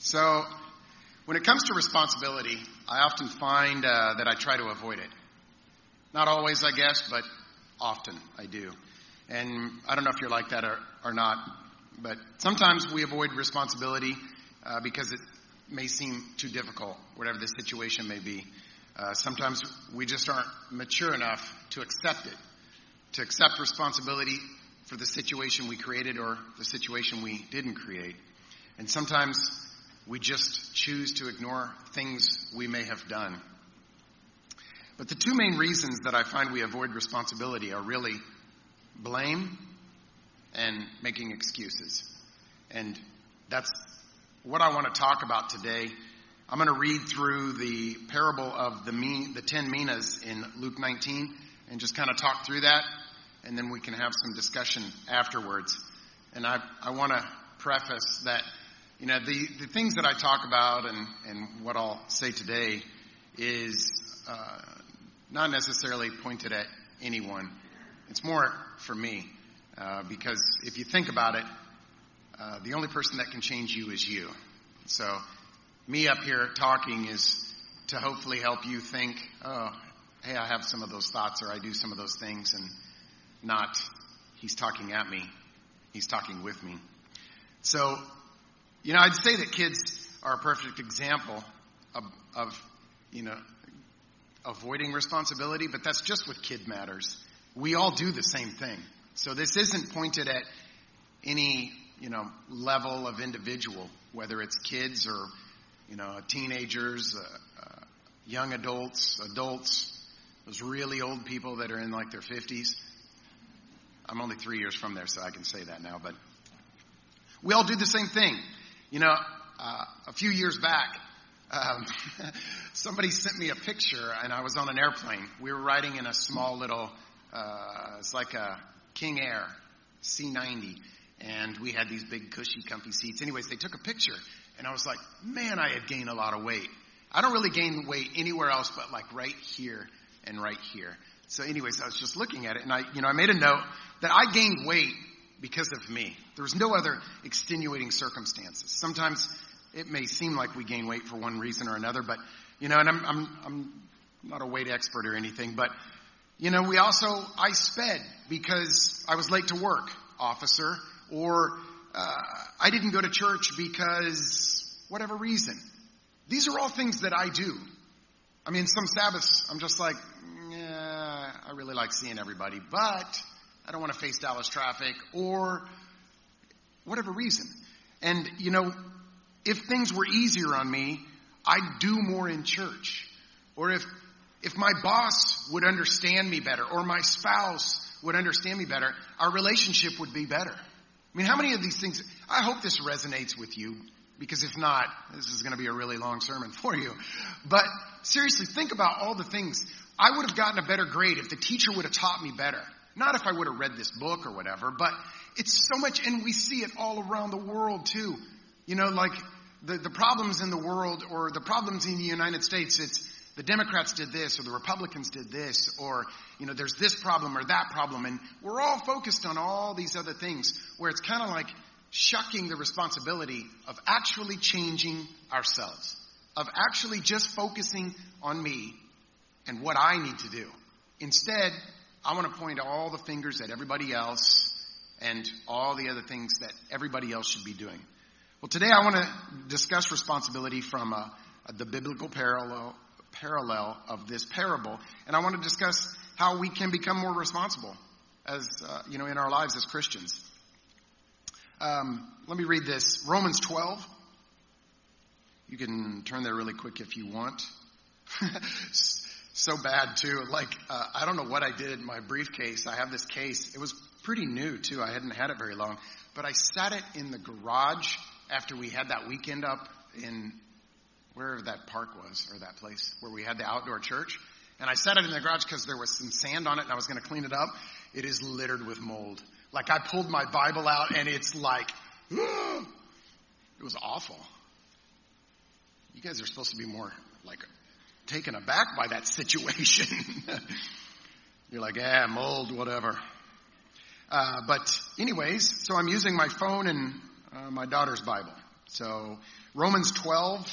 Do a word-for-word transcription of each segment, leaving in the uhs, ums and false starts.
So, when it comes to responsibility, I often find uh, that I try to avoid it. Not always, I guess, but often I do. And I don't know if you're like that or, or not, but sometimes we avoid responsibility uh, because it may seem too difficult, whatever the situation may be. Uh, sometimes we just aren't mature enough to accept it, to accept responsibility for the situation we created or the situation we didn't create. And sometimes we just choose to ignore things we may have done. But the two main reasons that I find we avoid responsibility are really blame and making excuses. And that's what I want to talk about today. I'm going to read through the parable of the me, the ten minas in Luke nineteen and just kind of talk through that, and then we can have some discussion afterwards. And I, I want to preface that, you know, the, the things that I talk about and, and what I'll say today is uh, not necessarily pointed at anyone. It's more for me, uh, because if you think about it, uh, the only person that can change you is you. So me up here talking is to hopefully help you think, oh, hey, I have some of those thoughts or I do some of those things, and not he's talking at me, he's talking with me. So, you know, I'd say that kids are a perfect example of, of, you know, avoiding responsibility, but that's just with Kid Matters. We all do the same thing. So this isn't pointed at any, you know, level of individual, whether it's kids or, you know, teenagers, uh, uh, young adults, adults, those really old people that are in like their fifties. I'm only three years from there, so I can say that now, but we all do the same thing. You know, uh, a few years back, um, somebody sent me a picture, and I was on an airplane. We were riding in a small little, uh, it's like a King Air C ninety, and we had these big, cushy, comfy seats. Anyways, they took a picture, and I was like, man, I had gained a lot of weight. I don't really gain weight anywhere else but like right here and right here. So anyways, I was just looking at it, and I, you know, I made a note that I gained weight because of me. There was no other extenuating circumstances. Sometimes it may seem like we gain weight for one reason or another, but, you know, and I'm, I'm, I'm not a weight expert or anything, but, you know, we also, I sped because I was late to work, officer, or uh, I didn't go to church because whatever reason. These are all things that I do. I mean, some Sabbaths, I'm just like, yeah, I really like seeing everybody, but I don't want to face Dallas traffic or whatever reason. And, you know, if things were easier on me, I'd do more in church. Or if if my boss would understand me better or my spouse would understand me better, our relationship would be better. I mean, how many of these things, I hope this resonates with you, because if not, this is going to be a really long sermon for you. But seriously, think about all the things. I would have gotten a better grade if the teacher would have taught me better. Not if I would have read this book or whatever, but it's so much, and we see it all around the world too. You know, like the, the problems in the world or the problems in the United States, it's the Democrats did this or the Republicans did this, or, you know, there's this problem or that problem, and we're all focused on all these other things where it's kind of like shucking the responsibility of actually changing ourselves, of actually just focusing on me and what I need to do. Instead, I want to point all the fingers at everybody else and all the other things that everybody else should be doing. Well, today I want to discuss responsibility from uh, the biblical parallel parallel of this parable, and I want to discuss how we can become more responsible as uh, you know in our lives as Christians. Um, let me read this. Romans twelve. You can turn there really quick if you want. So bad, too. Like, uh, I don't know what I did in my briefcase. I have this case. It was pretty new, too. I hadn't had it very long. But I sat it in the garage after we had that weekend up in wherever that park was, or that place where we had the outdoor church. And I sat it in the garage because there was some sand on it, and I was going to clean it up. It is littered with mold. Like, I pulled my Bible out, and it's like, it was awful. You guys are supposed to be more, like, taken aback by that situation. You're like, ah, mold, whatever. Uh, but anyways, so I'm using my phone and uh, my daughter's Bible. So Romans twelve,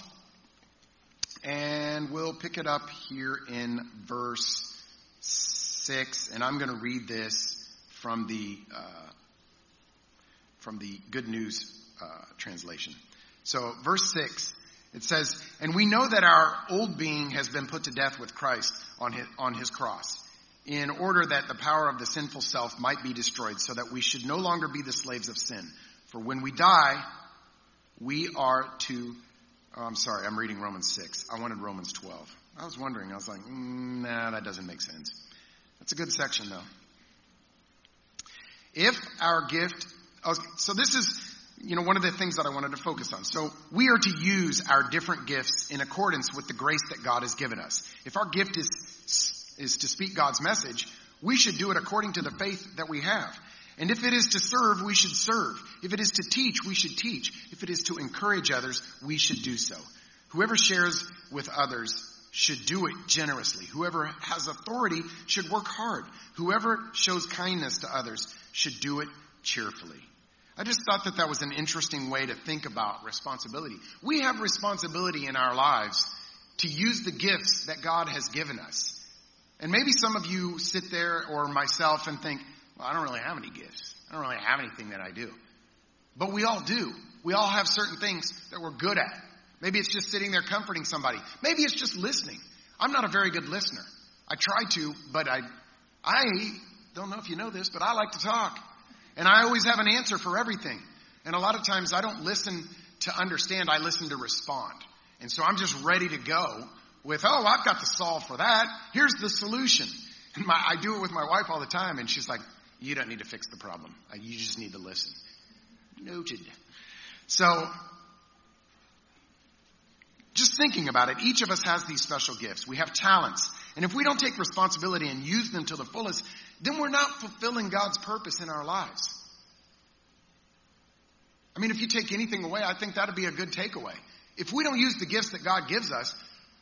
and we'll pick it up here in verse six, and I'm going to read this from the uh, from the Good News uh, translation. So verse six, it says, "And we know that our old being has been put to death with Christ on his, on his cross, in order that the power of the sinful self might be destroyed, so that we should no longer be the slaves of sin. For when we die, we are to..." Oh, I'm sorry, I'm reading Romans six. I wanted Romans twelve. I was wondering, I was like, mm, nah, that doesn't make sense. That's a good section, though. If our gift... Oh, so this is, you know, one of the things that I wanted to focus on. So we are to use our different gifts in accordance with the grace that God has given us. If our gift is is to speak God's message, we should do it according to the faith that we have. And if it is to serve, we should serve. If it is to teach, we should teach. If it is to encourage others, we should do so. Whoever shares with others should do it generously. Whoever has authority should work hard. Whoever shows kindness to others should do it cheerfully. I just thought that that was an interesting way to think about responsibility. We have responsibility in our lives to use the gifts that God has given us. And maybe some of you sit there, or myself, and think, well, I don't really have any gifts. I don't really have anything that I do. But we all do. We all have certain things that we're good at. Maybe it's just sitting there comforting somebody. Maybe it's just listening. I'm not a very good listener. I try to, but I, I don't know if you know this, but I like to talk. And I always have an answer for everything. And a lot of times I don't listen to understand. I listen to respond. And so I'm just ready to go with, oh, I've got the solve for that. Here's the solution. And my, I do it with my wife all the time, and she's like, you don't need to fix the problem. You just need to listen. Noted. So, just thinking about it, each of us has these special gifts. We have talents. And if we don't take responsibility and use them to the fullest, then we're not fulfilling God's purpose in our lives. I mean, if you take anything away, I think that would be a good takeaway. If we don't use the gifts that God gives us,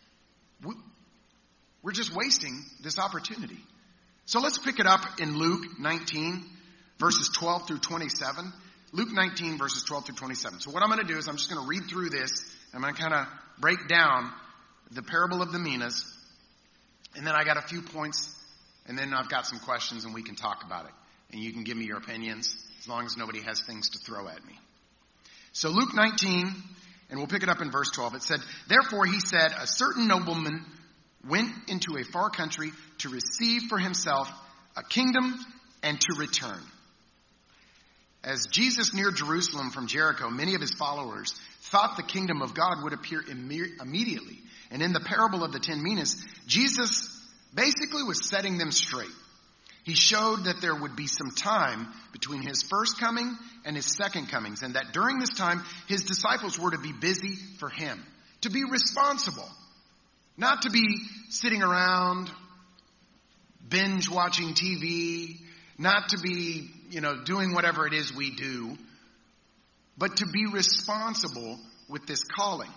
we're just wasting this opportunity. So let's pick it up in Luke nineteen, verses twelve through twenty-seven. Luke nineteen, verses twelve through twenty-seven. So what I'm going to do is I'm just going to read through this. I'm going to kind of break down the parable of the minas. And then I got a few points. And then I've got some questions, and we can talk about it. And you can give me your opinions, as long as nobody has things to throw at me. So Luke nineteen, and we'll pick it up in verse twelve. It said, "Therefore he said, a certain nobleman went into a far country to receive for himself a kingdom and to return. As Jesus neared Jerusalem from Jericho, many of his followers thought the kingdom of God would appear imme- immediately. And in the parable of the ten minas, Jesus basically was setting them straight. He showed that there would be some time between his first coming and his second comings, and that during this time, his disciples were to be busy for him, to be responsible. Not to be sitting around, binge watching T V, not to be, you know, doing whatever it is we do, but to be responsible with this calling.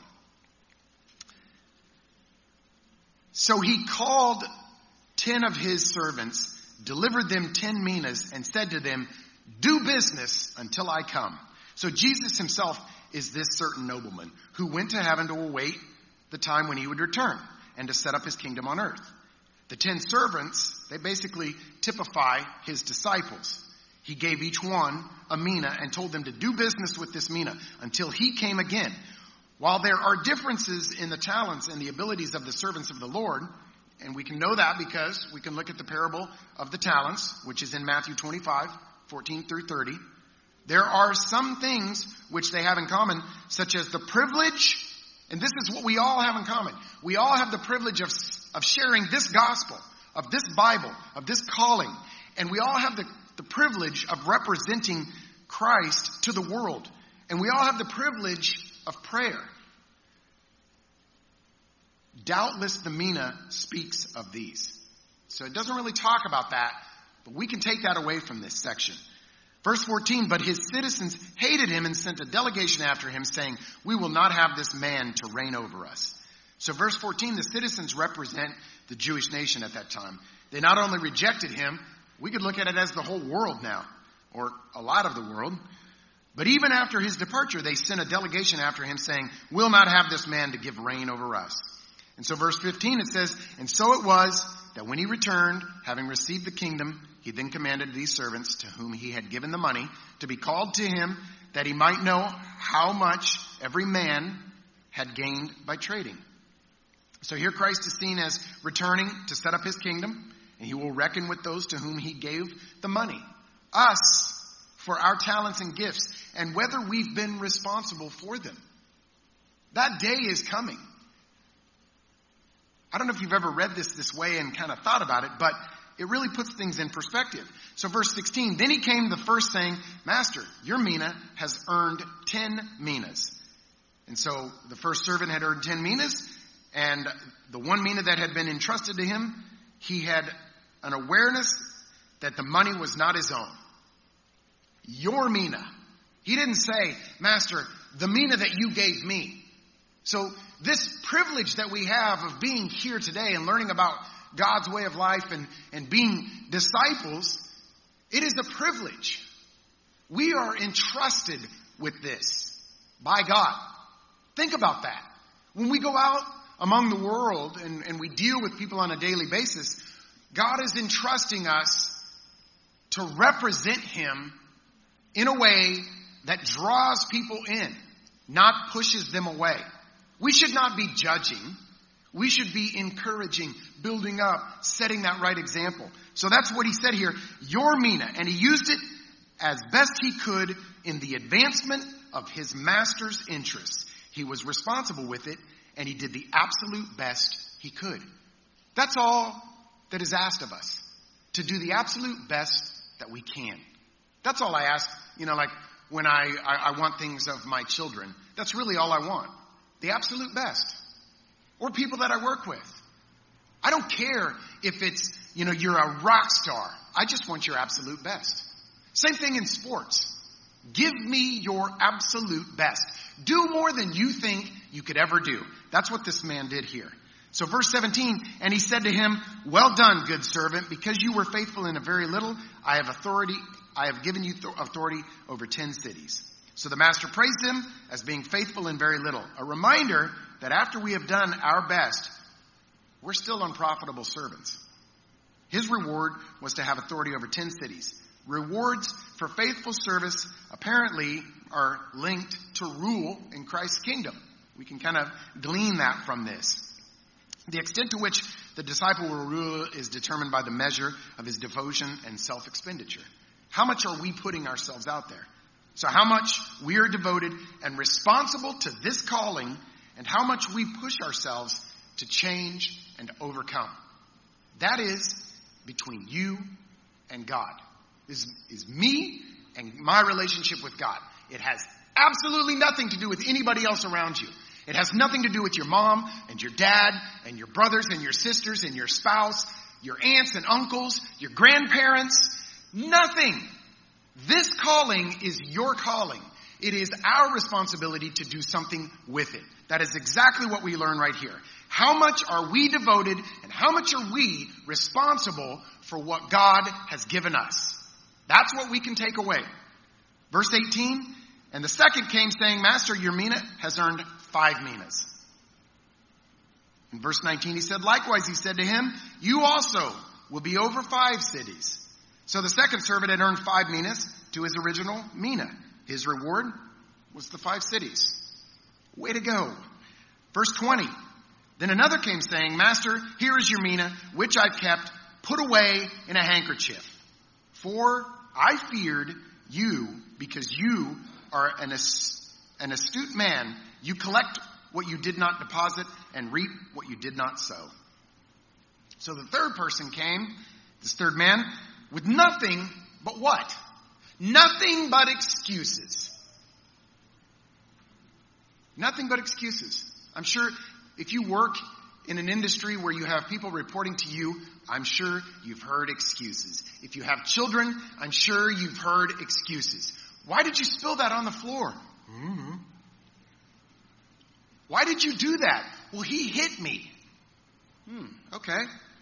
So he called ten of his servants, delivered them ten minas, and said to them, do business until I come. So Jesus himself is this certain nobleman who went to heaven to await the time when he would return and to set up his kingdom on earth. The ten servants, they basically typify his disciples. He gave each one a mina and told them to do business with this mina until he came again. While there are differences in the talents and the abilities of the servants of the Lord, and we can know that because we can look at the parable of the talents, which is in Matthew twenty-five, fourteen through thirty. There are some things which they have in common, such as the privilege, and this is what we all have in common. We all have the privilege of, of sharing this gospel, of this Bible, of this calling. And we all have the, the privilege of representing Christ to the world. And we all have the privilege of prayer. Doubtless the mina speaks of these. So it doesn't really talk about that, but we can take that away from this section. Verse fourteen, but his citizens hated him and sent a delegation after him, saying, we will not have this man to reign over us. So verse fourteen, the citizens represent the Jewish nation at that time. They not only rejected him, we could look at it as the whole world now, or a lot of the world. But even after his departure, they sent a delegation after him saying, we'll not have this man to give reign over us. And so verse fifteen, it says, and so it was that when he returned, having received the kingdom, he then commanded these servants to whom he had given the money to be called to him, that he might know how much every man had gained by trading. So here Christ is seen as returning to set up his kingdom, and he will reckon with those to whom he gave the money, us, for our talents and gifts, and whether we've been responsible for them. That day is coming. I don't know if you've ever read this this way and kind of thought about it, but it really puts things in perspective. So verse sixteen, then he came the first saying, Master, your mina has earned ten minas. And so the first servant had earned ten minas, and the one mina that had been entrusted to him, he had an awareness that the money was not his own. Your mina. He didn't say, Master, the mina that you gave me. So this privilege that we have of being here today and learning about God's way of life and, and being disciples, it is a privilege. We are entrusted with this by God. Think about that. When we go out among the world and, and we deal with people on a daily basis, God is entrusting us to represent him in a way that draws people in, not pushes them away. We should not be judging. We should be encouraging, building up, setting that right example. So that's what he said here, your mina. And he used it as best he could in the advancement of his master's interests. He was responsible with it, and he did the absolute best he could. That's all that is asked of us, to do the absolute best that we can. That's all I ask, you know, like when I, I, I want things of my children. That's really all I want. The absolute best. Or people that I work with. I don't care if it's, you know, you're a rock star. I just want your absolute best. Same thing in sports. Give me your absolute best. Do more than you think you could ever do. That's what this man did here. So verse seventeen, and he said to him, well done, good servant, because you were faithful in a very little, I have authority, I have given you th- authority over ten cities. So the master praised him as being faithful in very little. A reminder that after we have done our best, we're still unprofitable servants. His reward was to have authority over ten cities. Rewards for faithful service apparently are linked to rule in Christ's kingdom. We can kind of glean that from this. The extent to which the disciple will rule is determined by the measure of his devotion and self-expenditure. How much are we putting ourselves out there? So how much we are devoted and responsible to this calling, and how much we push ourselves to change and overcome. That is between you and God. This is me and my relationship with God. It has absolutely nothing to do with anybody else around you. It has nothing to do with your mom and your dad and your brothers and your sisters and your spouse, your aunts and uncles, your grandparents. Nothing. This calling is your calling. It is our responsibility to do something with it. That is exactly what we learn right here. How much are we devoted and how much are we responsible for what God has given us? That's what we can take away. Verse eighteen, and the second came saying, Master, your mina has earned five minas. In verse nineteen, he said, likewise, he said to him, you also will be over five cities. So the second servant had earned five minas to his original mina. His reward was the five cities. Way to go. Verse twenty, then another came saying, Master, here is your mina, which I've kept, put away in a handkerchief. For I feared you, because you are an, ast- an astute man. You collect what you did not deposit and reap what you did not sow. So the third person came, this third man, with nothing but what? Nothing but excuses. Nothing but excuses. I'm sure if you work in an industry where you have people reporting to you, I'm sure you've heard excuses. If you have children, I'm sure you've heard excuses. Why did you spill that on the floor? Mm-hmm. Why did you do that? Well, he hit me. Hmm, okay.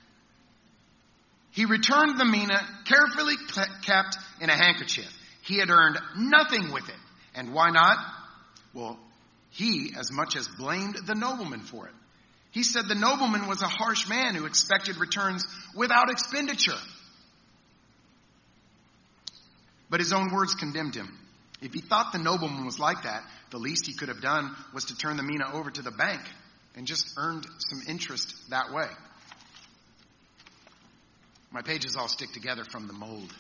He returned the mina, carefully kept in a handkerchief. He had earned nothing with it. And why not? Well, he as much as blamed the nobleman for it. He said the nobleman was a harsh man who expected returns without expenditure. But his own words condemned him. If he thought the nobleman was like that, the least he could have done was to turn the mina over to the bank and just earned some interest that way. My pages all stick together from the mold.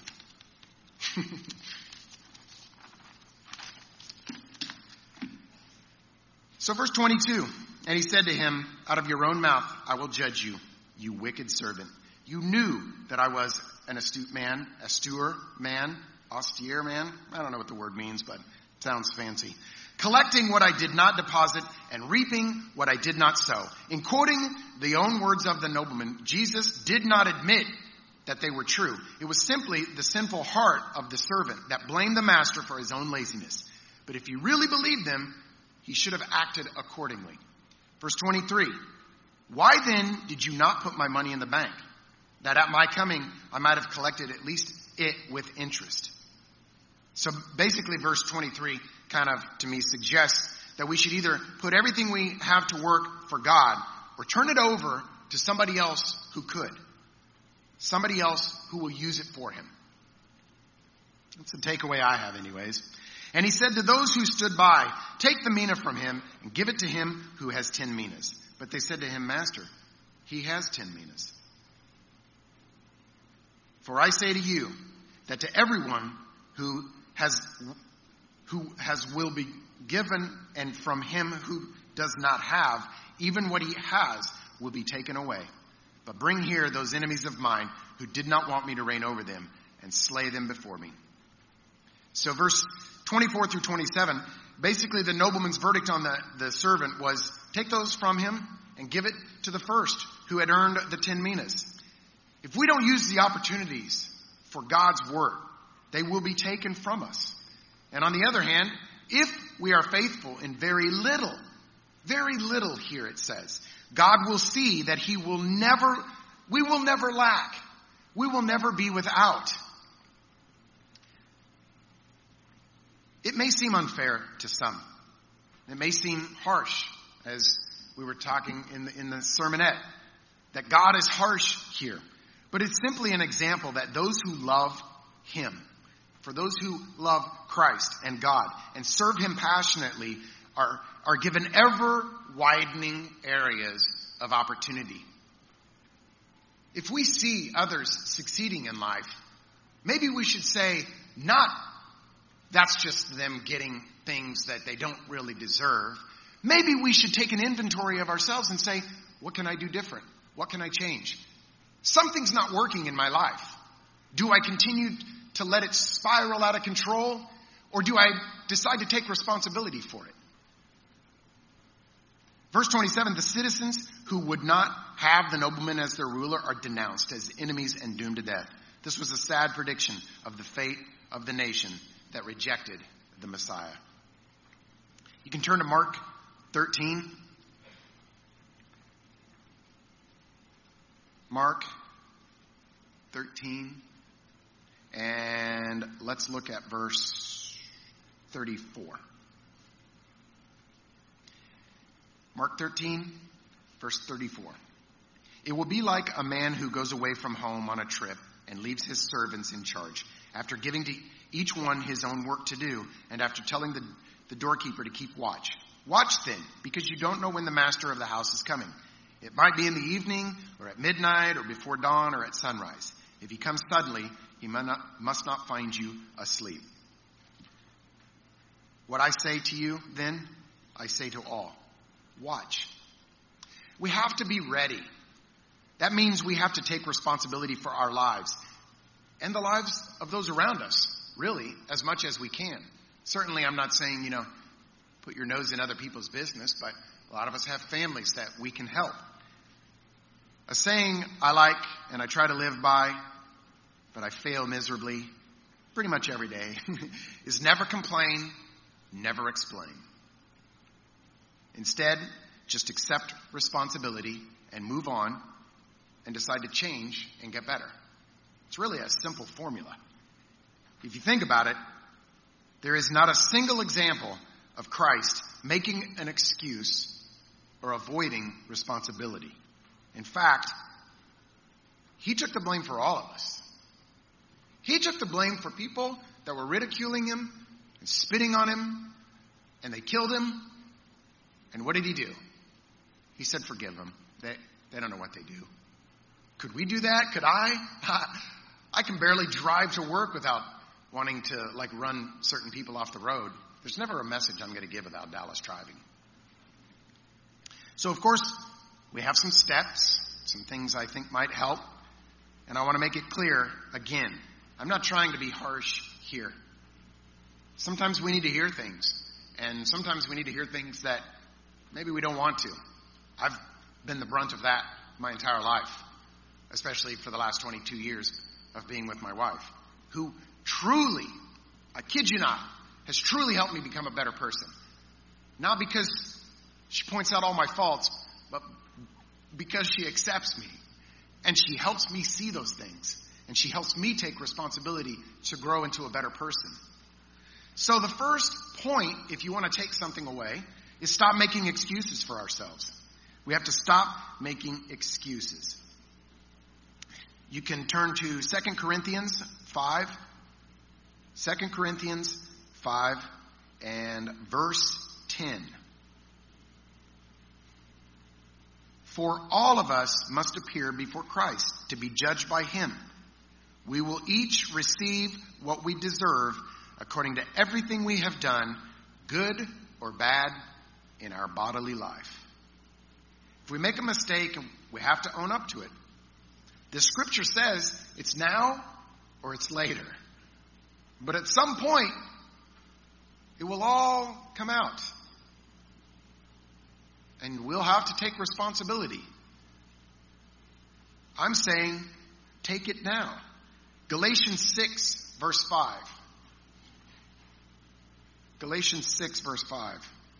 So verse twenty-two, and he said to him, out of your own mouth I will judge you, you wicked servant. You knew that I was an astute man, austere man, austere man. I don't know what the word means, but it sounds fancy. Collecting what I did not deposit and reaping what I did not sow. In quoting the own words of the nobleman, Jesus did not admit that they were true. It was simply the sinful heart of the servant that blamed the master for his own laziness. But if he really believed them, he should have acted accordingly. Verse twenty-three, why then did you not put my money in the bank, that at my coming I might have collected at least it with interest? So basically verse twenty-three kind of, to me, suggests that we should either put everything we have to work for God or turn it over to somebody else who could. Somebody else who will use it for him. That's the takeaway I have anyways. And he said to those who stood by, take the mina from him and give it to him who has ten minas. But they said to him, Master, he has ten minas. For I say to you that to everyone who has who has will be given, and from him who does not have, even what he has will be taken away. But bring here those enemies of mine who did not want me to reign over them, and slay them before me. So verse twenty-four through twenty-seven, basically the nobleman's verdict on the, the servant was, take those from him and give it to the first who had earned the ten minas. If we don't use the opportunities for God's work, they will be taken from us. And on the other hand, if we are faithful in very little, very little here it says, God will see that he will never, we will never lack. We will never be without. It may seem unfair to some. It may seem harsh, as we were talking in the, in the sermonette, that God is harsh here. But it's simply an example that those who love him, for those who love Christ and God and serve him passionately, are, are given ever widening areas of opportunity. If we see others succeeding in life, maybe we should say, not that's just them getting things that they don't really deserve. Maybe we should take an inventory of ourselves and say, what can I do different? What can I change? Something's not working in my life. Do I continue to let it spiral out of control, or do I decide to take responsibility for it? Verse twenty-seven, the citizens who would not have the nobleman as their ruler are denounced as enemies and doomed to death. This was a sad prediction of the fate of the nation that rejected the Messiah. You can turn to Mark thirteen. Mark thirteen. And let's look at verse thirty-four. Mark thirteen, verse thirty-four. It will be like a man who goes away from home on a trip and leaves his servants in charge, after giving to each one his own work to do, and after telling the, the doorkeeper to keep watch. Watch then, because you don't know when the master of the house is coming. It might be in the evening, or at midnight, or before dawn, or at sunrise. If he comes suddenly, he must not, must not find you asleep. What I say to you, then, I say to all. Watch. We have to be ready. That means we have to take responsibility for our lives and the lives of those around us, really, as much as we can. Certainly, I'm not saying, you know, put your nose in other people's business, but a lot of us have families that we can help. A saying I like and I try to live by, but I fail miserably pretty much every day, is never complain, never explain. Instead, just accept responsibility and move on and decide to change and get better. It's really a simple formula. If you think about it, There is not a single example of Christ making an excuse or avoiding responsibility. In fact, he took the blame for all of us. He took the blame for people that were ridiculing him and spitting on him, and they killed him. And what did he do? He said, forgive them. They, they don't know what they do. Could we do that? Could I? I can barely drive to work without wanting to, like, run certain people off the road. There's never a message I'm going to give about Dallas driving. So, of course, we have some steps, some things I think might help. And I want to make it clear, again, I'm not trying to be harsh here. Sometimes we need to hear things. And sometimes we need to hear things that maybe we don't want to. I've been the brunt of that my entire life, especially for the last twenty-two years of being with my wife, who truly, I kid you not, has truly helped me become a better person. Not because she points out all my faults, but because she accepts me. And she helps me see those things. And she helps me take responsibility to grow into a better person. So the first point, if you want to take something away, is stop making excuses for ourselves. We have to stop making excuses. You can turn to Second Corinthians five. Second Corinthians five and verse ten. For all of us must appear before Christ to be judged by him. We will each receive what we deserve according to everything we have done, good or bad, in our bodily life. If we make a mistake, we have to own up to it. The scripture says it's now or it's later. But at some point, it will all come out. And we'll have to take responsibility. I'm saying, take it now. Galatians six, verse five. Galatians six, verse five.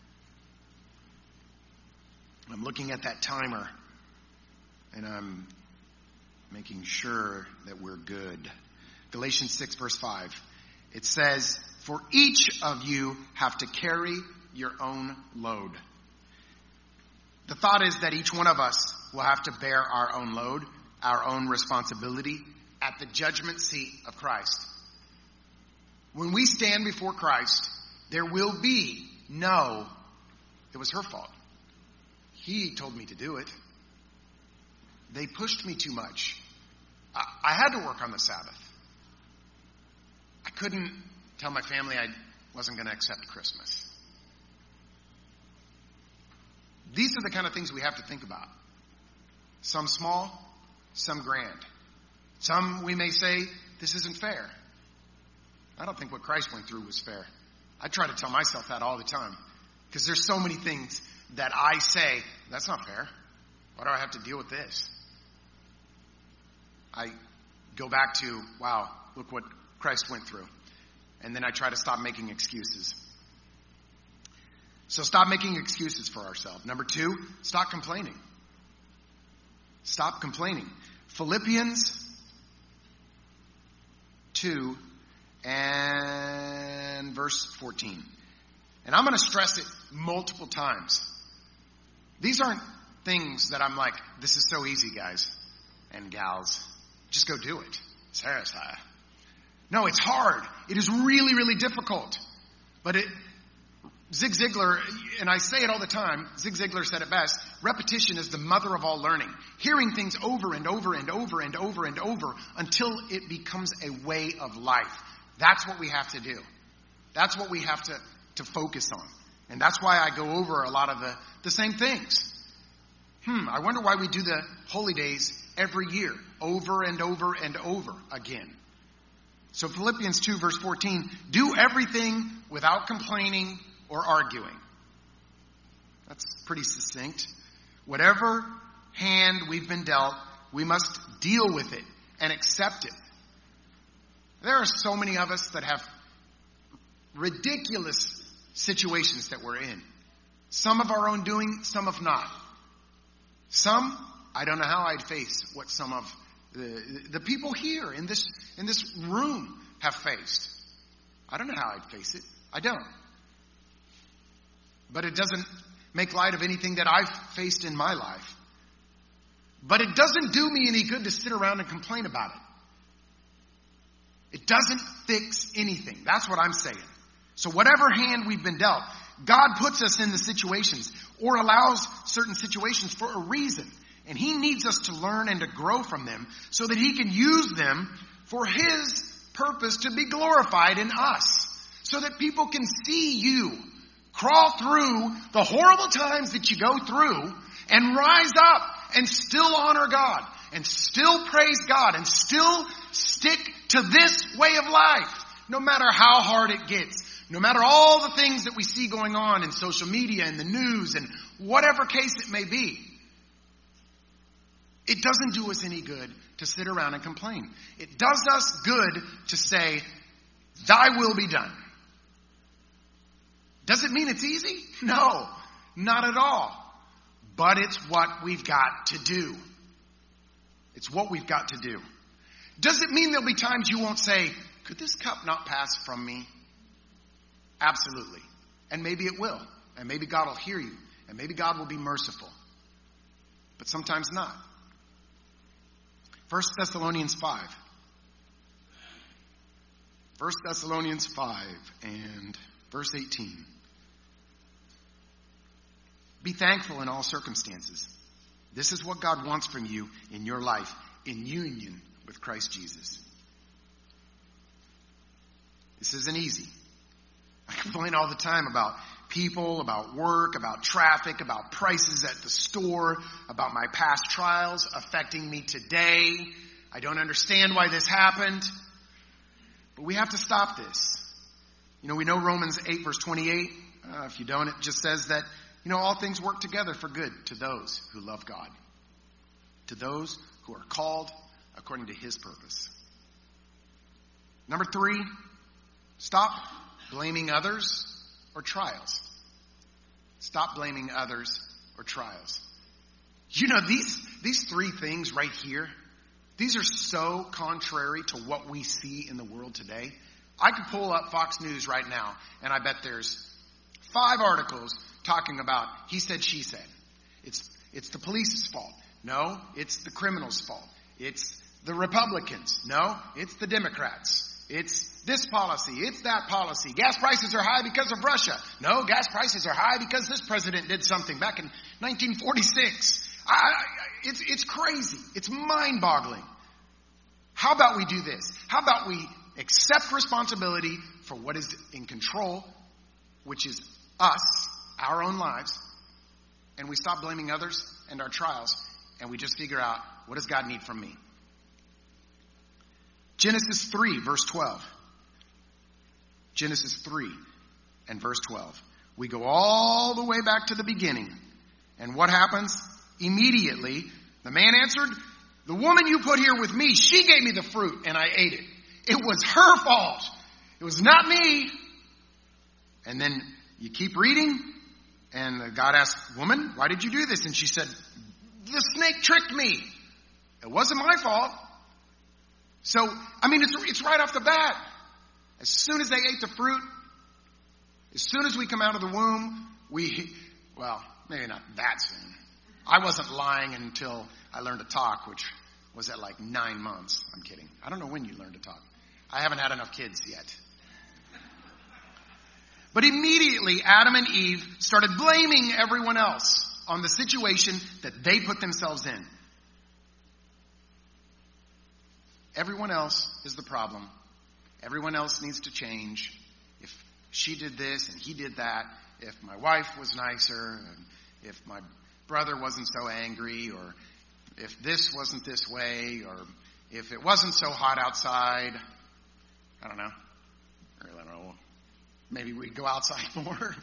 I'm looking at that timer, and I'm making sure that we're good. Galatians six, verse five. It says, for each of you have to carry your own load. The thought is that each one of us will have to bear our own load, our own responsibility at the judgment seat of Christ. When we stand before Christ, there will be no, it was her fault. He told me to do it. They pushed me too much. I, I had to work on the Sabbath. I couldn't tell my family I wasn't going to accept Christmas. These are the kind of things we have to think about. Some small, some grand. Some we may say, this isn't fair. I don't think what Christ went through was fair. I try to tell myself that all the time. Because there's so many things that I say, that's not fair. Why do I have to deal with this? I go back to, wow, look what Christ went through. And then I try to stop making excuses. So stop making excuses for ourselves. Number two, stop complaining. Stop complaining. Philippians two and verse fourteen. And I'm going to stress it multiple times. These aren't things that I'm like, this is so easy, guys and gals. Just go do it. Sarah's high. No, it's hard. It is really, really difficult. But it, Zig Ziglar, and I say it all the time, Zig Ziglar said it best, repetition is the mother of all learning. Hearing things over and over and over and over and over until it becomes a way of life. That's what we have to do. That's what we have to, to focus on. And that's why I go over a lot of the, the same things. Hmm, I wonder why we do the holy days every year, over and over and over again. So Philippians two verse fourteen, do everything without complaining or arguing. That's pretty succinct. Whatever hand we've been dealt, we must deal with it and accept it. There are so many of us that have ridiculous situations that we're in. Some of our own doing, some of not. Some, I don't know how I'd face what some of the, the people here in this, in this room have faced. I don't know how I'd face it. I don't. But it doesn't make light of anything that I've faced in my life. But it doesn't do me any good to sit around and complain about it. It doesn't fix anything. That's what I'm saying. So whatever hand we've been dealt, God puts us in the situations or allows certain situations for a reason. And He needs us to learn and to grow from them so that He can use them for His purpose to be glorified in us. So that people can see you crawl through the horrible times that you go through and rise up and still honor God and still praise God and still stick to this way of life, no matter how hard it gets. No matter all the things that we see going on in social media and the news and whatever case it may be, it doesn't do us any good to sit around and complain. It does us good to say, Thy will be done. Does it mean it's easy? No, not at all. But it's what we've got to do. It's what we've got to do. Does it mean there'll be times you won't say, could this cup not pass from me? Absolutely. And maybe it will. And maybe God will hear you. And maybe God will be merciful. But sometimes not. First Thessalonians five. First Thessalonians five and verse eighteen. Be thankful in all circumstances. This is what God wants from you in your life, in union with Christ Jesus. This isn't easy. I complain all the time about people, about work, about traffic, about prices at the store, about my past trials affecting me today. I don't understand why this happened. But we have to stop this. You know, we know Romans eight verse twenty-eight. Uh, if you don't, it just says that, you know, all things work together for good to those who love God. To those who are called according to His purpose. Number three, stop blaming others or trials. Stop blaming others or trials. You know, these, these three things right here, these are so contrary to what we see in the world today. I could pull up Fox News right now, and I bet there's five articles talking about he said, she said. It's, it's the police's fault. No, it's the criminal's fault. It's the Republicans. No, it's the Democrats. It's this policy. It's that policy. Gas prices are high because of Russia. No, gas prices are high because this president did something back in nineteen forty-six. I, I, it's, it's crazy. It's mind-boggling. How about we do this? How about we accept responsibility for what is in control, which is us, our own lives, and we stop blaming others and our trials, and we just figure out, what does God need from me? Genesis three, verse twelve. Genesis three and verse twelve. We go all the way back to the beginning. And what happens? Immediately, the man answered, the woman you put here with me, she gave me the fruit and I ate it. It was her fault. It was not me. And then you keep reading, and God asked, woman, why did you do this? And she said, the snake tricked me. It wasn't my fault. So, I mean, it's, it's right off the bat. As soon as they ate the fruit, as soon as we come out of the womb, we, well, maybe not that soon. I wasn't lying until I learned to talk, which was at like nine months. I'm kidding. I don't know when you learned to talk. I haven't had enough kids yet. But immediately, Adam and Eve started blaming everyone else on the situation that they put themselves in. Everyone else is the problem. Everyone else needs to change. If she did this and he did that, if my wife was nicer, and if my brother wasn't so angry, or if this wasn't this way, or if it wasn't so hot outside, I don't know. I really don't know. Maybe we'd go outside more.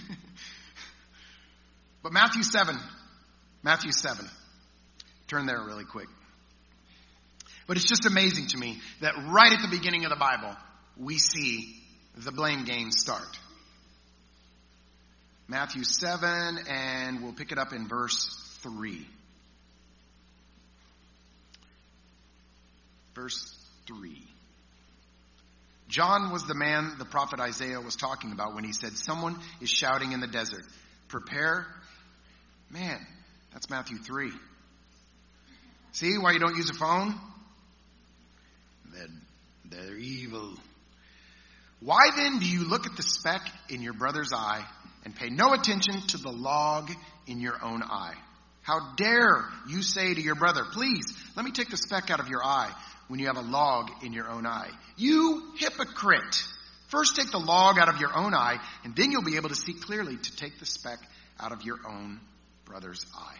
But Matthew seven. Matthew seven. Turn there really quick. But it's just amazing to me that right at the beginning of the Bible, we see the blame game start. Matthew seven, and we'll pick it up in verse three. Verse three. John was the man the prophet Isaiah was talking about when he said, someone is shouting in the desert, prepare. Man, that's Matthew three. See why you don't use a phone? They're, they're evil. Why then do you look at the speck in your brother's eye and pay no attention to the log in your own eye? How dare you say to your brother, please, let me take the speck out of your eye when you have a log in your own eye? You hypocrite! First take the log out of your own eye, and then you'll be able to see clearly to take the speck out of your own brother's eye.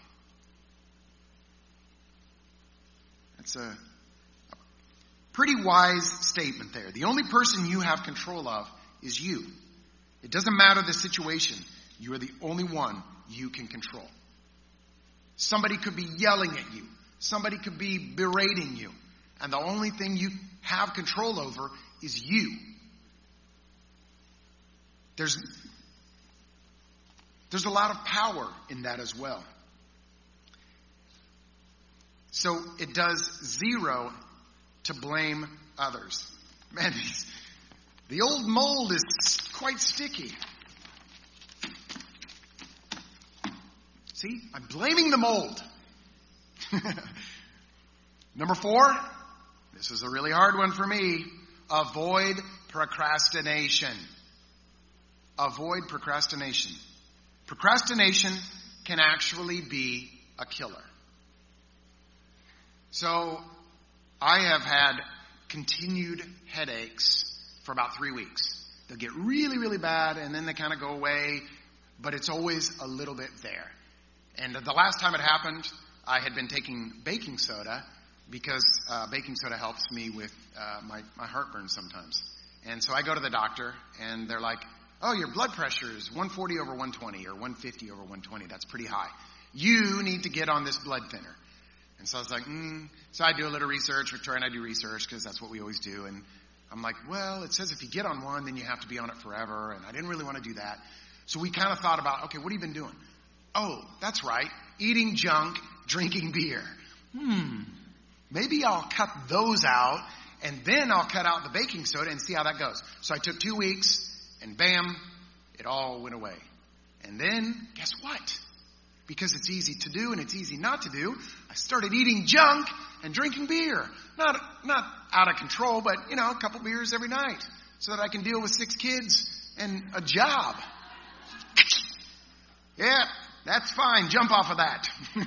That's a pretty wise statement there. The only person you have control of is you. It doesn't matter the situation. You are the only one you can control. Somebody could be yelling at you. Somebody could be berating you. And the only thing you have control over is you. There's, there's a lot of power in that as well. So it does zero to blame others. Man, the old mold is quite sticky. See, I'm blaming the mold. Number four, this is a really hard one for me. Avoid procrastination. Avoid procrastination. Procrastination can actually be a killer. So, I have had continued headaches for about three weeks. They'll get really, really bad, and then they kind of go away, but it's always a little bit there. And the last time it happened, I had been taking baking soda because uh, baking soda helps me with uh, my, my heartburn sometimes. And so I go to the doctor, and they're like, oh, your blood pressure is one forty over one twenty or one fifty over one twenty. That's pretty high. You need to get on this blood thinner. And so I was like, mm. So I do a little research. Victoria and I do research because that's what we always do. And I'm like, well, it says if you get on one, then you have to be on it forever. And I didn't really want to do that. So we kind of thought about, okay, what have you been doing? Oh, that's right. Eating junk, drinking beer. Hmm. Maybe I'll cut those out, and then I'll cut out the baking soda and see how that goes. So I took two weeks, and bam, it all went away. And then, guess what? Because it's easy to do and it's easy not to do, I started eating junk and drinking beer. Not not out of control, but, you know, a couple beers every night so that I can deal with six kids and a job. Yeah, that's fine. Jump off of that.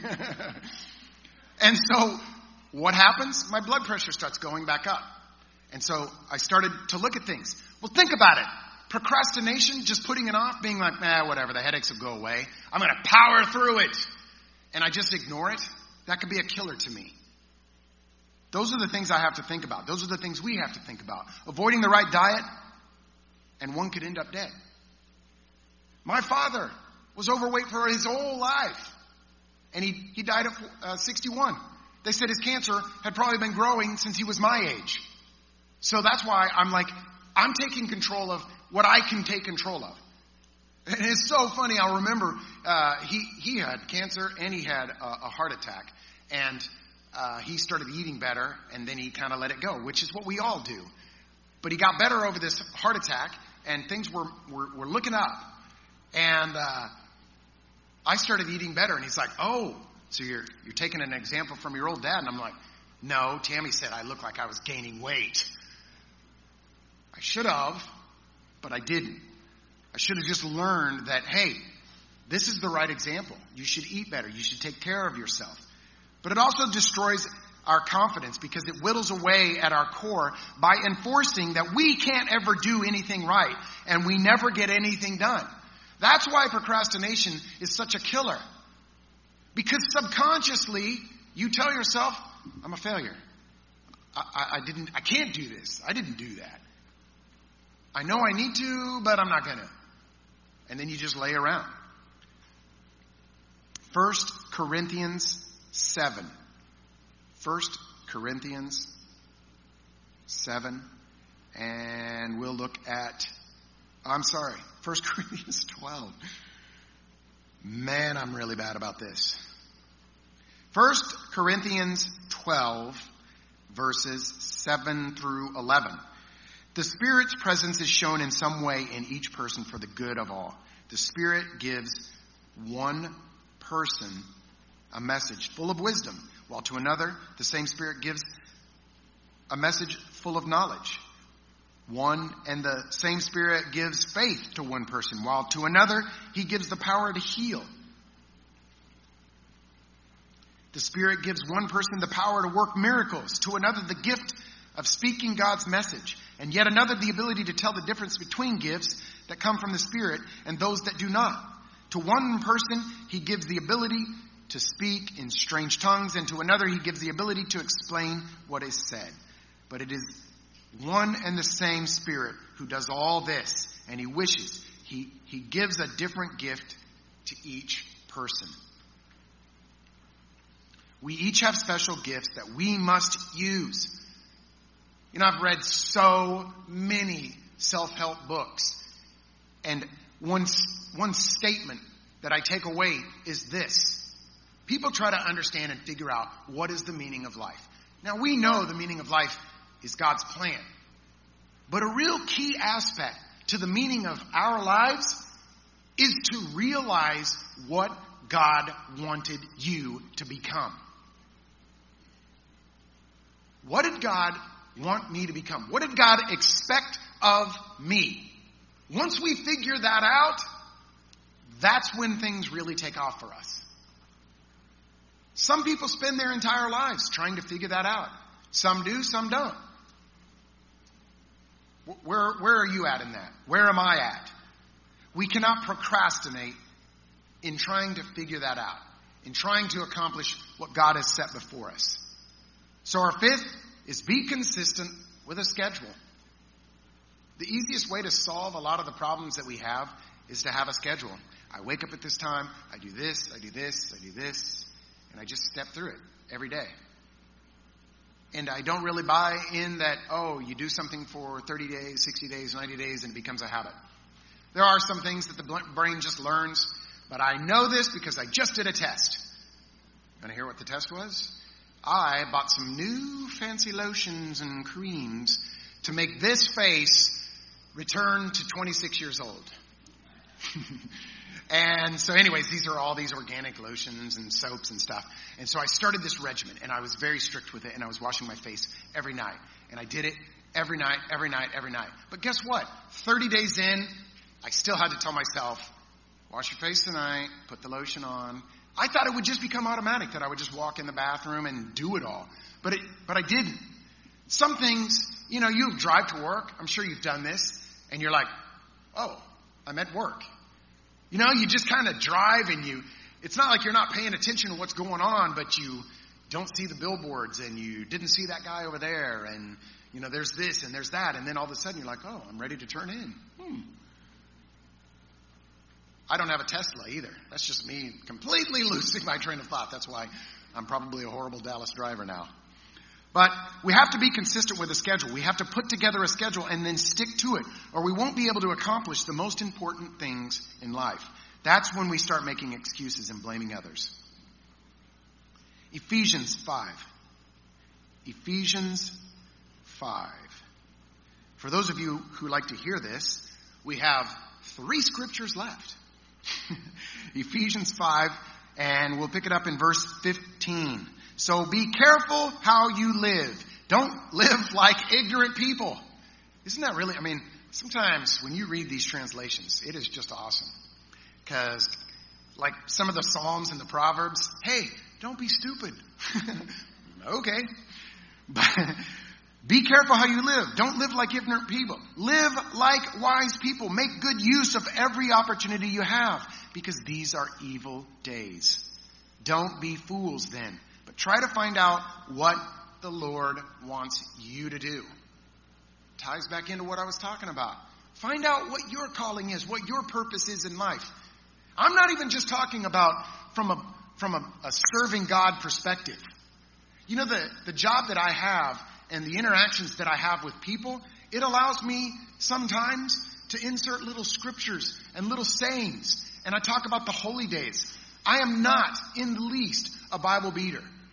And so what happens? My blood pressure starts going back up. And so I started to look at things. Well, think about it. Procrastination, just putting it off, being like, nah, whatever, the headaches will go away. I'm going to power through it. And I just ignore it. That could be a killer to me. Those are the things I have to think about. Those are the things we have to think about. Avoiding the right diet, and one could end up dead. My father was overweight for his whole life. And he, he died at uh, sixty-one. They said his cancer had probably been growing since he was my age. So that's why I'm like, I'm taking control of what I can take control of. And it's so funny. I'll remember uh, he, he had cancer and he had a, a heart attack. And uh, he started eating better, and then he kind of let it go, which is what we all do. But he got better over this heart attack, and things were, were, were looking up. And uh, I started eating better, and he's like, oh, so you're you're taking an example from your old dad. And I'm like, no, Tammy said I looked like I was gaining weight. I should have, but I didn't. I should have just learned that, hey, this is the right example. You should eat better. You should take care of yourself. But it also destroys our confidence because it whittles away at our core by enforcing that we can't ever do anything right and we never get anything done. That's why procrastination is such a killer. Because subconsciously, you tell yourself, I'm a failure. I, I, I didn't, I can't do this. I didn't do that. I know I need to, but I'm not going to. And then you just lay around. First Corinthians seven. First Corinthians seven. And we'll look at, I'm sorry, First Corinthians twelve. Man, I'm really bad about this. First Corinthians twelve, verses seven through eleven. The Spirit's presence is shown in some way in each person for the good of all. The Spirit gives one person a message full of wisdom, while to another, the same Spirit gives a message full of knowledge. One and the same Spirit gives faith to one person, while to another, he gives the power to heal. The Spirit gives one person the power to work miracles, to another the gift of speaking God's message, and yet another the ability to tell the difference between gifts that come from the Spirit and those that do not. To one person, he gives the ability to speak in strange tongues, and to another he gives the ability to explain what is said. But it is one and the same Spirit who does all this, and he wishes, he, he gives a different gift to each person. We each have special gifts that we must use. You know, I've read so many self-help books, and one, one statement that I take away is this. People try to understand and figure out what is the meaning of life. Now, we know the meaning of life is God's plan. But a real key aspect to the meaning of our lives is to realize what God wanted you to become. What did God want me to become? What did God expect of me? Once we figure that out, that's when things really take off for us. Some people spend their entire lives trying to figure that out. Some do, some don't. Where, where are you at in that? Where am I at? We cannot procrastinate in trying to figure that out, in trying to accomplish what God has set before us. So our fifth is be consistent with a schedule. The easiest way to solve a lot of the problems that we have is to have a schedule. I wake up at this time, I do this, I do this, I do this, and I just step through it every day. And I don't really buy in that, oh, you do something for thirty days, sixty days, ninety days, and it becomes a habit. There are some things that the brain just learns, but I know this because I just did a test. You want to hear what the test was? I bought some new fancy lotions and creams to make this face return to twenty-six years old. And so anyways, these are all these organic lotions and soaps and stuff. And so I started this regimen, and I was very strict with it, and I was washing my face every night. And I did it every night, every night, every night. But guess what? thirty days in, I still had to tell myself, wash your face tonight, put the lotion on. I thought it would just become automatic, that I would just walk in the bathroom and do it all. But it, but I didn't. Some things, you know, you drive to work. I'm sure you've done this. And you're like, oh, I'm at work. You know, you just kind of drive and you, it's not like you're not paying attention to what's going on, but you don't see the billboards and you didn't see that guy over there. And, you know, there's this and there's that. And then all of a sudden you're like, oh, I'm ready to turn in. Hmm. I don't have a Tesla either. That's just me completely losing my train of thought. That's why I'm probably a horrible Dallas driver now. But we have to be consistent with a schedule. We have to put together a schedule and then stick to it, or we won't be able to accomplish the most important things in life. That's when we start making excuses and blaming others. Ephesians five. Ephesians five. For those of you who like to hear this, we have three scriptures left. Ephesians five, and we'll pick it up in verse fifteen. So be careful how you live. Don't live like ignorant people. Isn't that really, I mean, sometimes when you read these translations, it is just awesome. Because, like some of the Psalms and the Proverbs, hey, don't be stupid. Okay. But be careful how you live. Don't live like ignorant people. Live like wise people. Make good use of every opportunity you have, because these are evil days. Don't be fools then, but try to find out what the Lord wants you to do. Ties back into what I was talking about. Find out what your calling is, what your purpose is in life. I'm not even just talking about from a from a, a serving God perspective. You know, the, the job that I have and the interactions that I have with people, it allows me sometimes to insert little scriptures and little sayings. And I talk about the holy days. I am not in the least a Bible beater.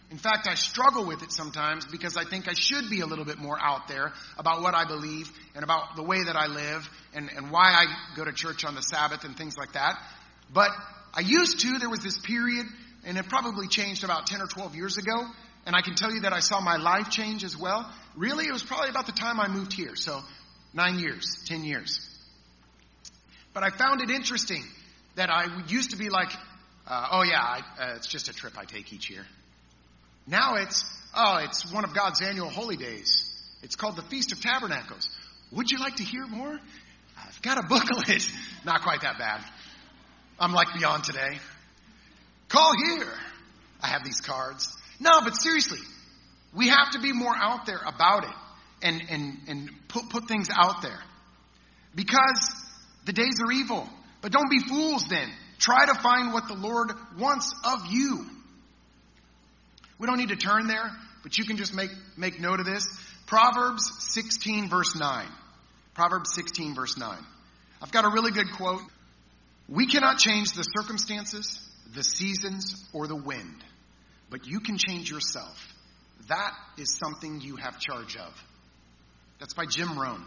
In fact, I struggle with it sometimes because I think I should be a little bit more out there about what I believe and about the way that I live and, and why I go to church on the Sabbath and things like that. But I used to. There was this period, and it probably changed about ten or twelve years ago. And I can tell you that I saw my life change as well. Really, it was probably about the time I moved here. So nine years, ten years. But I found it interesting that I used to be like, uh, oh yeah, I, uh, it's just a trip I take each year. Now it's, oh, it's one of God's annual holy days. It's called the Feast of Tabernacles. Would you like to hear more? I've got a booklet. Not quite that bad. I'm like beyond today. Call here. I have these cards. No, but seriously, we have to be more out there about it and, and, and put, put things out there. Because the days are evil. But don't be fools then. Try to find what the Lord wants of you. We don't need to turn there, but you can just make, make note of this. Proverbs sixteen, verse nine. Proverbs sixteen, verse nine. I've got a really good quote. We cannot change the circumstances, the seasons, or the wind, but you can change yourself. That is something you have charge of. That's by Jim Rohn.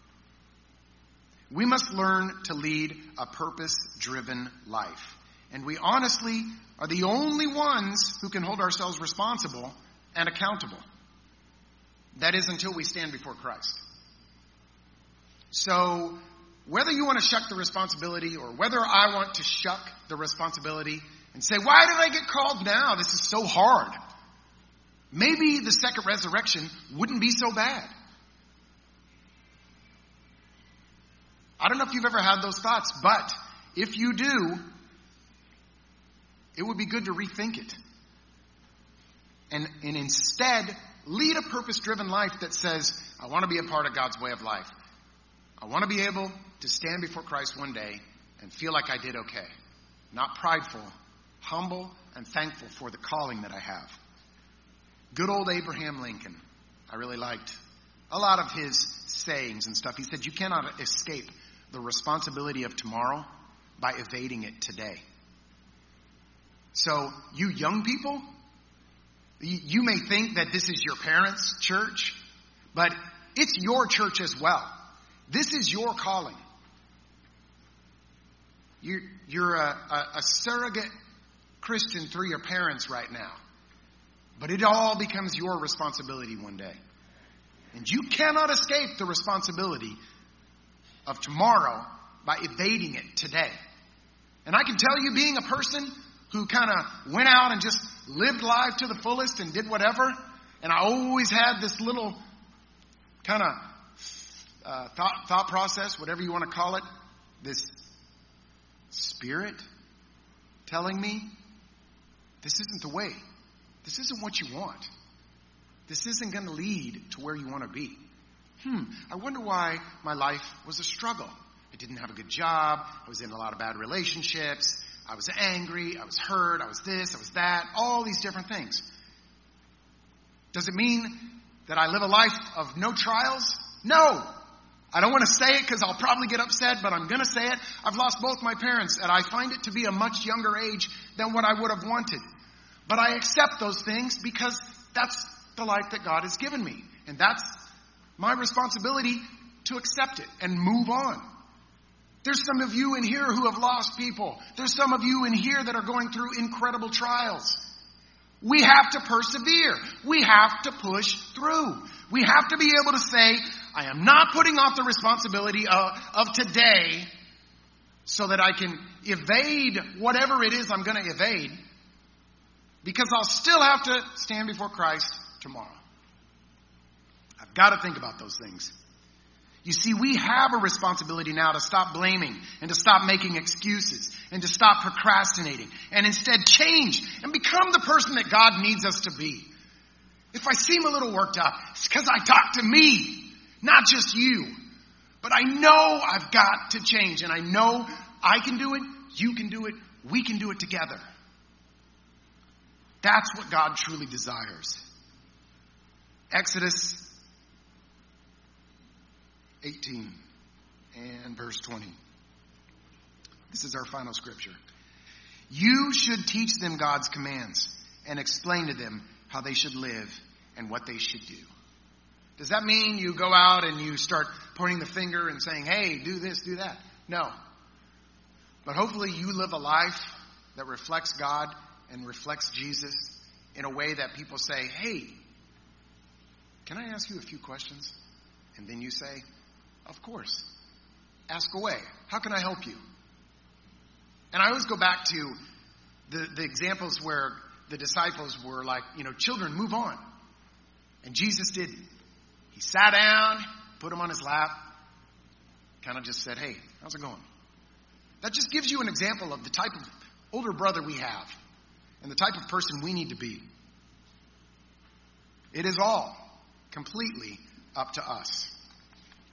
We must learn to lead a purpose-driven life. And we honestly are the only ones who can hold ourselves responsible and accountable. That is until we stand before Christ. So whether you want to shuck the responsibility or whether I want to shuck the responsibility and say, why did I get called now? This is so hard. Maybe the second resurrection wouldn't be so bad. I don't know if you've ever had those thoughts, but if you do, it would be good to rethink it. And, and instead, lead a purpose-driven life that says, I want to be a part of God's way of life. I want to be able to stand before Christ one day and feel like I did okay. Not prideful, humble, and thankful for the calling that I have. Good old Abraham Lincoln. I really liked a lot of his sayings and stuff. He said, you cannot escape the responsibility of tomorrow by evading it today. So, you young people, you may think that this is your parents' church, but it's your church as well. This is your calling. You're, you're a, a, a surrogate Christian through your parents right now. But it all becomes your responsibility one day. And you cannot escape the responsibility of tomorrow by evading it today. And I can tell you, being a person who kind of went out and just lived life to the fullest and did whatever, and I always had this little kind of uh, thought, thought process, whatever you want to call it, this spirit telling me, this isn't the way. This isn't what you want. This isn't going to lead to where you want to be. Hmm, I wonder why my life was a struggle. I didn't have a good job. I was in a lot of bad relationships. I was angry. I was hurt. I was this. I was that. All these different things. Does it mean that I live a life of no trials? No. I don't want to say it because I'll probably get upset, but I'm going to say it. I've lost both my parents, and I find it to be a much younger age than what I would have wanted. But I accept those things because that's the life that God has given me. And that's my responsibility to accept it and move on. There's some of you in here who have lost people. There's some of you in here that are going through incredible trials. We have to persevere. We have to push through. We have to be able to say, I am not putting off the responsibility of, of today so that I can evade whatever it is I'm going to evade, because I'll still have to stand before Christ tomorrow. I've got to think about those things. You see, we have a responsibility now to stop blaming and to stop making excuses and to stop procrastinating and instead change and become the person that God needs us to be. If I seem a little worked up, it's because I talk to me, not just you. But I know I've got to change, and I know I can do it, you can do it, we can do it together. That's what God truly desires. Exodus eighteen and verse twenty. This is our final scripture. You should teach them God's commands and explain to them how they should live and what they should do. Does that mean you go out and you start pointing the finger and saying, hey, do this, do that? No. But hopefully you live a life that reflects God and reflects Jesus in a way that people say, hey, can I ask you a few questions? And then you say, of course. Ask away. How can I help you? And I always go back to the, the examples where the disciples were like, you know, children, move on. And Jesus didn't. He sat down, put them on his lap, kind of just said, hey, how's it going? That just gives you an example of the type of older brother we have and the type of person we need to be. It is all completely up to us.